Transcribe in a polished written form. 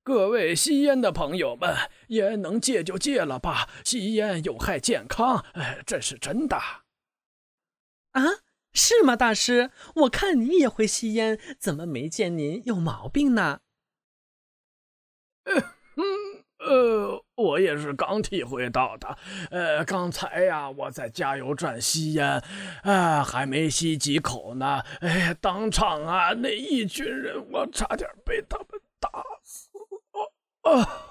各位吸烟的朋友们，烟能戒就戒了吧，吸烟有害健康，这是真的。 啊，是吗，大师？我看你也会吸烟，怎么没见您有毛病呢？ 我也是刚体会到的。刚才呀，我在加油站吸烟，还没吸几口呢，当场啊，那一群人，我差点被他们打死。